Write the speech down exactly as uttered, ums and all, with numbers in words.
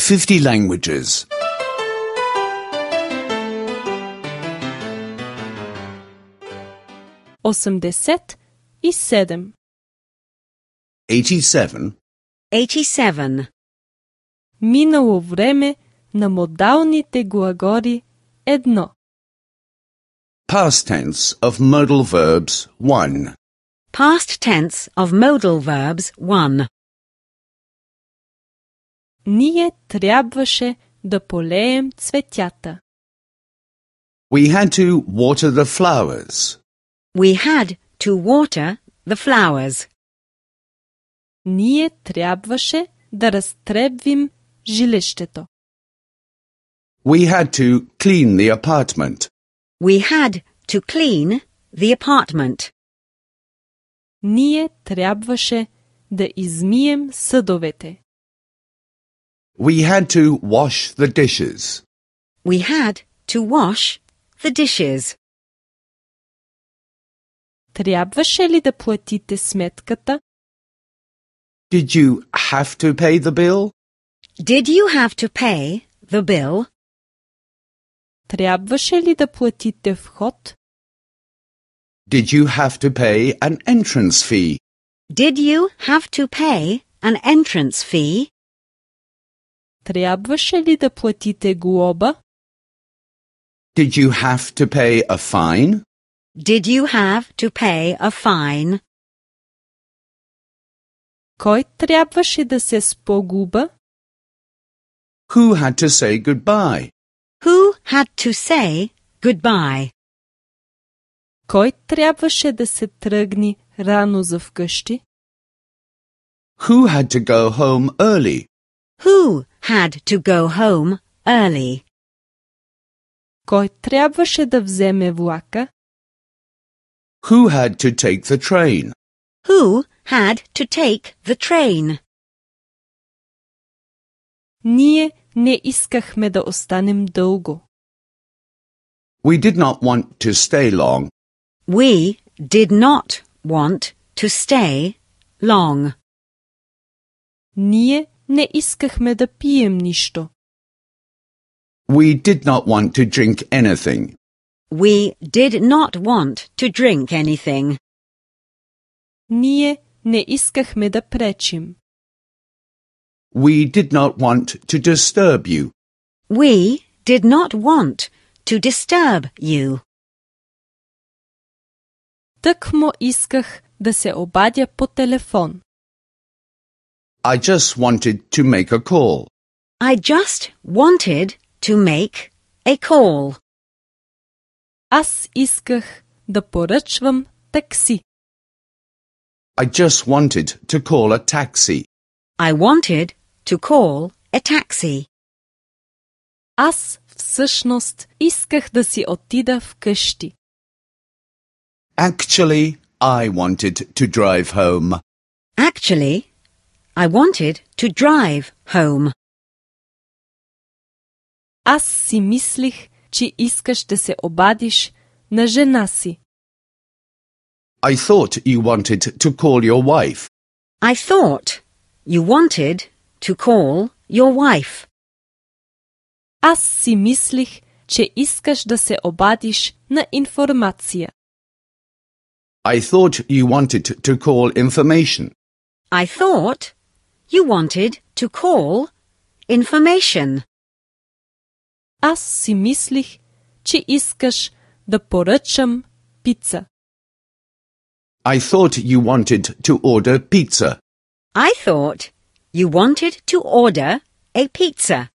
fifty languages. осемдесет и седем. eighty-seven. eighty-seven. Минало време на модалните глаголи едно. Past tense of modal verbs one. Past tense of modal verbs one. Ние трябваше да полеем цветята. We had to water the flowers. We had to water the flowers. Ние трябваше да разтребвим жилището. We had to clean the apartment. We had to clean the apartment. Ние трябваше да измием съдовете. We had to wash the dishes. We had to wash the dishes. Трябваше ли да платите сметката? Did you have to pay the bill? Did you have to pay the bill? Трябваше ли да платите вход? Did you have to pay an entrance fee? Did you have to pay an entrance fee? Трябваше ли да платите глоба? Did you have to pay a fine? Did you have to pay a fine? Кой трябваше да се спогуба? Who had to say goodbye? Who had to say goodbye? Кой трябваше да се тръгне рано за вкъщи? Who had to go home early? Who had to go home early? Кой трябваше да вземе влака? Who had to take the train? Who had to take the train? Ние не искахме да останем дълго. We did not want to stay long. We did not want to stay long. Ние не искахме да пием нищо. We did not want to drink anything. We did not want to drink anything. Ние не искахме да пречим. We did not want to disturb you. We did not want to disturb you. Тъкмо исках да се обадя по телефон. I just wanted to make a call. I just wanted to make a call. Аз исках да поръчвам такси. I just wanted to call a taxi. I wanted to call a taxi. Аз всъщност исках да си отида вкъщи. Actually, I wanted to drive home. Actually, I wanted to drive home. Аз си мислих, че искаш да се обадиш на жена си. I thought you wanted to call your wife. I thought you wanted to call your wife. Аз си мислих, че искаш да се обадиш на информация. I thought you wanted to call information. I thought you wanted to call information. Аз си мислих, че искаш да поръчам пица. I thought you wanted to order pizza. I thought you wanted to order a pizza.